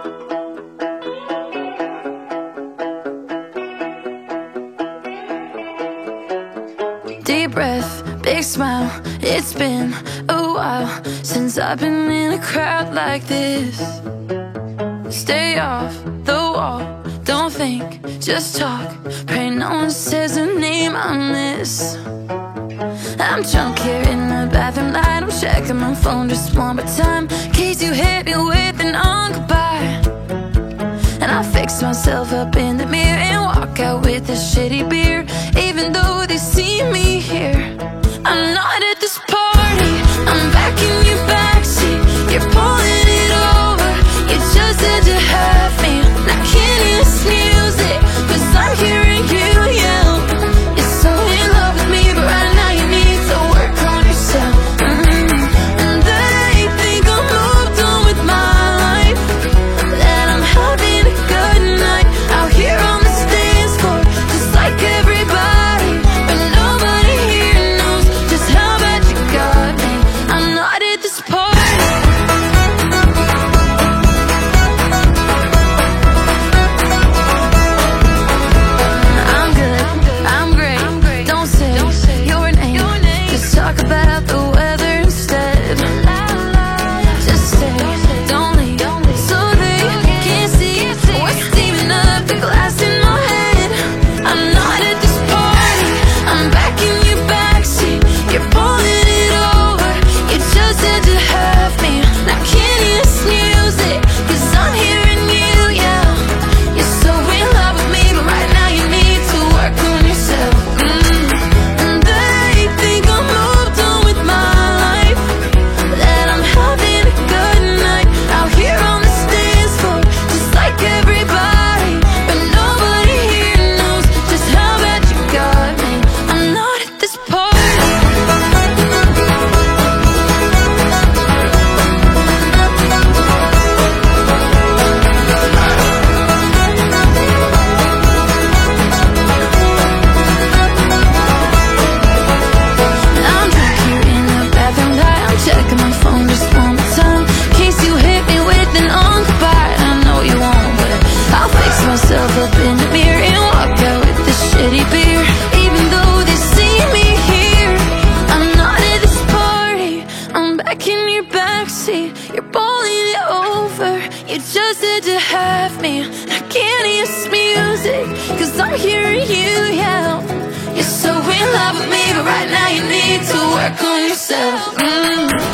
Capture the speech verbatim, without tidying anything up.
Deep breath, big smile. It's been a while since I've been in a crowd like this. Stay off the wall, don't think, just talk. Pray no one says a name I miss. I'm drunk here in the bathroom light. I'm checking my phone just one more time, in case you hit me with an on goodbye. And I fix myself up in the mirror and walk out with a shitty beer. Even though they see me here, I'm not at this party. I'm back in your backseat. You're pulling it over. You just said to have me. Now can you snooze it? Cause I'm hearing you yell. You're so in love with me, but right now you need to work on yourself. mm. And they think I'm moved on with my life, that I'm having a good night out here on the dance floor, just like everybody. But nobody here knows just how bad you got me. I'm not at this party. I'm good, I'm great. Don't say your name, just talk about the weather instead. Just stay, don't leave, so they can't see what's steaming up the glass in my head. I'm not at this party. I'm back in your backseat. You're pulling it over. You just said to have me. Now can you snooze it? Cause I'm hearing you yell. You're so in love with me, but right now you need to work on yourself. mm. And they think I'm moved on with my life, that I'm having a good night out here on the dance floor, just like everybody. But nobody here knows just how bad you got me. I'm not at this party. I'm back here in the bathroom light. I'm checking my phone just one more time, in case you hit me with an on goodbye. I know you won't, but I'll fix myself up in the mirror and walk out with this shitty beer. Even though they see me here, I'm not at this party. I'm back in your backseat. You're pulling it over. You just said to have me. I can't hear this music, cause I'm hearing you yell. You're so in love with me, but right now you need to work on yourself. mm.